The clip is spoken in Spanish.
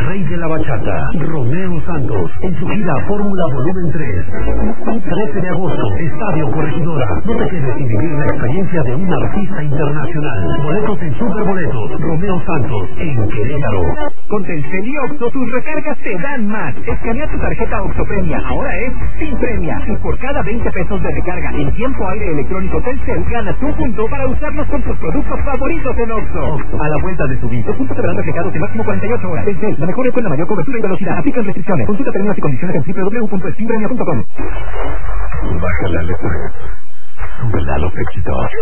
rey de la bachata, Romeo Santos, en su gira Fórmula Volumen 3. 13 de agosto, Estadio Corregidora. No te quedes sin vivir la experiencia de un artista internacional. Boletos en Superboletos. Romeo Santos, en Querétaro. Con Telcel y Oxxo, tus recargas te dan más. Escanea tu tarjeta Oxxo Premia, ahora es sin premia. Y por cada 20 pesos de recarga en tiempo aire electrónico Telcel, ganas un punto para usarlos con tus productos favoritos en Oxxo. A la vuelta de tu vida, los puntos se verán reflejados en máximo 48 horas. Telcel, la mejor red con la mayor cobertura y velocidad. Aplican restricciones. Consulta términos y condiciones en www.estimpremia.com. Baja la letra. Son verdad los éxitos.